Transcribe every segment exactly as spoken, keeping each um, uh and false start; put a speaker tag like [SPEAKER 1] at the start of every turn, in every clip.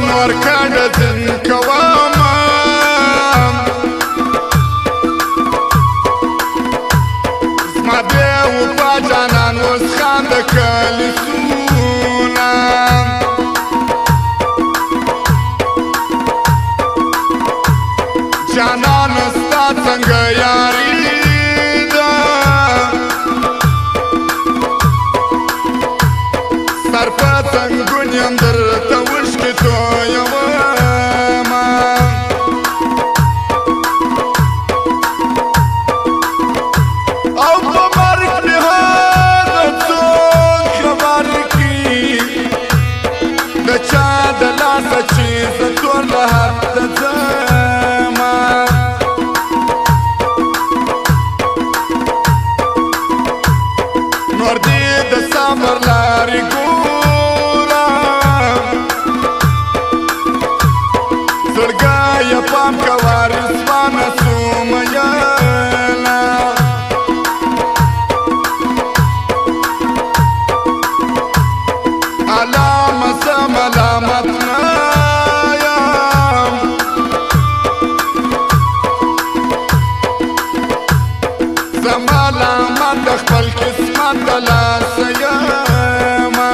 [SPEAKER 1] نور کډه ځین کومه زما بې وفا جانان اوس خانده کلیسونه جانان ستا څنګه یاري ده سر په څنګون یم درته اوښکې تویمه او په مرګ مې هغه څوک خبر کړي د چا د لاسه چې زه ټول له حد ته نور دې د صبر لارې ګوره زړګی یې پام کوه رضوانه سو میینه علامه زه ملامت نه یم زه ملامت د خپل قسمت د لاسه یمه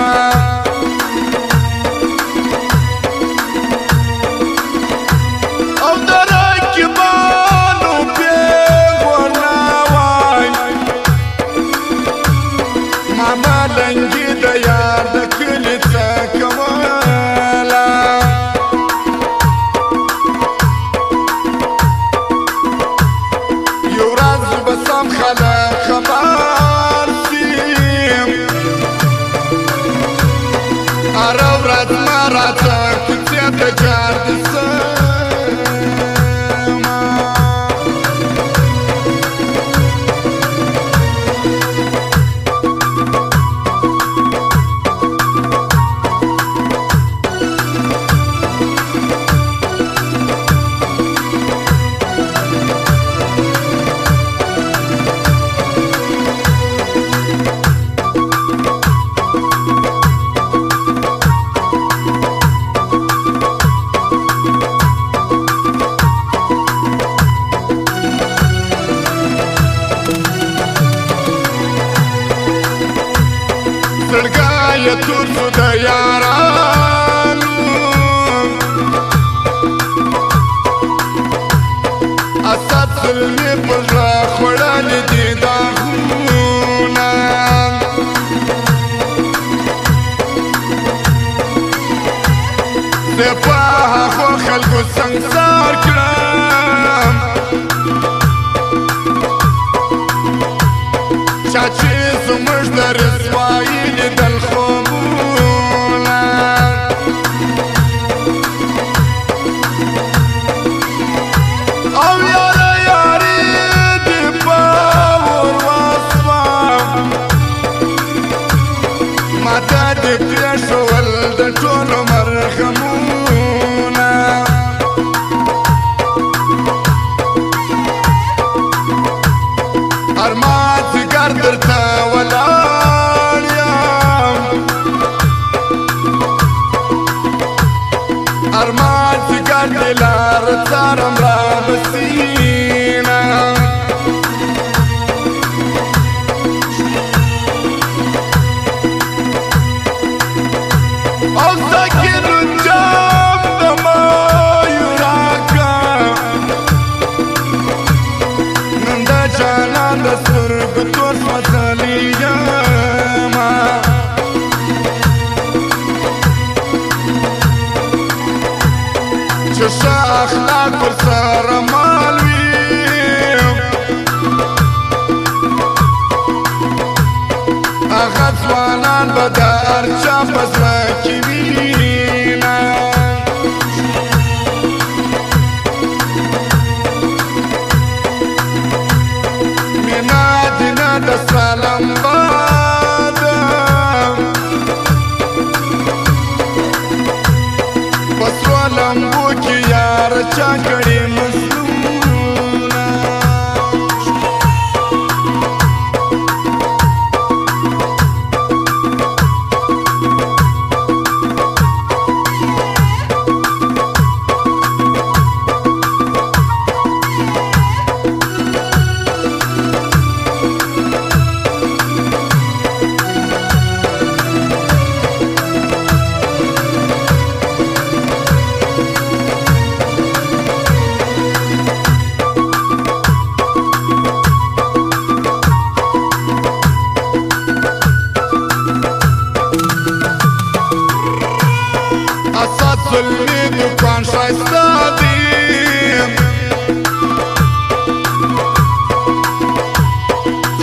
[SPEAKER 1] او د رقیبانو پېغور نه وای ما ملنګي د یار د کلي څه کوله یو ورځ به سم خلک خبر سي هره ورځ ما راته کوڅې ته جار د زړګی یې تور شو د یارانو اسد زلمې په زړه خوړلي دي داغونه زه په هغو خلکو سنګسار کړم چا چې زموږ د رسوایي لیدل خوبونه او یاره یاري دې په ور وسوه ماته دې پرېښول د ټولو مرغمونه ارمان ځګر درته ولاړ یم ارمان ځګر دې لاره څارم رانسینه او ساکن جام د مایو راکړه نن د جانان د سترګو تور سوځلی یمه چې ښه اخلاق ورسره مال وي هغه ځوانان به د هر چا په زړه کې وینه مینه دینه د سلام باده په سرو لمبو کې یاره چا کړي مظلومونه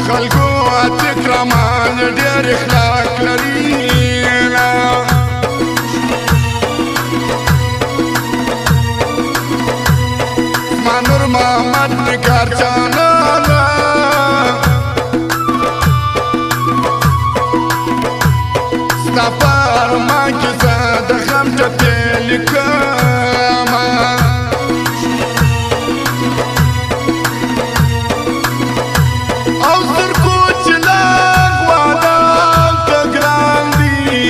[SPEAKER 1] خلکو عتیق رحمان ډېر اخلاق لري زما نور محمد نګار جانانه ستا په ارمان کې زه د غم ټپې لیکمه او سترګو چې لږ واده ته ګران دي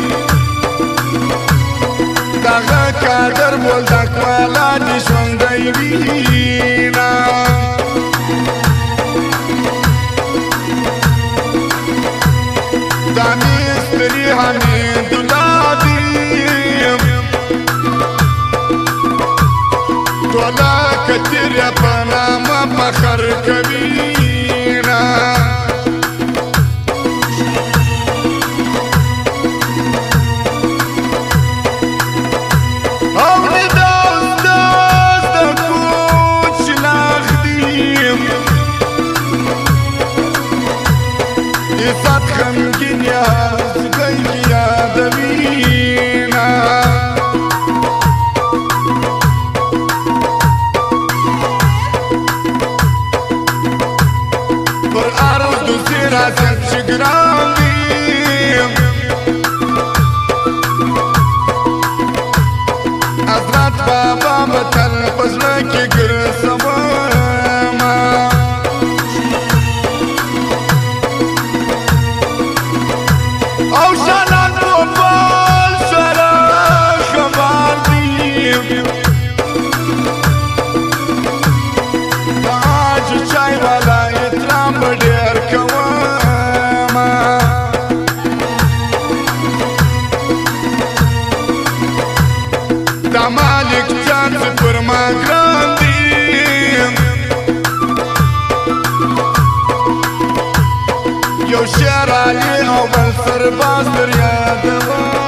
[SPEAKER 1] دغه قدر بولدک والا دې ژوندی وینه دا مې ستري حمیدالله دي ټوله کتیر یې په نامه فخر کوینه او ندا استاد د کوچ ناخدي عزت غمګین یادګۍ یادوینه پر عرض دوسری راځم چې ګران دي حضرت بابا به تل په زړه کې ګرځومه او شانان پوپل سره خبر دي د عاج چای والا احترام به ډېر کومه دا مالک جان چې پر ما ګران دي یو شعر علي او بل سرباز در یادوه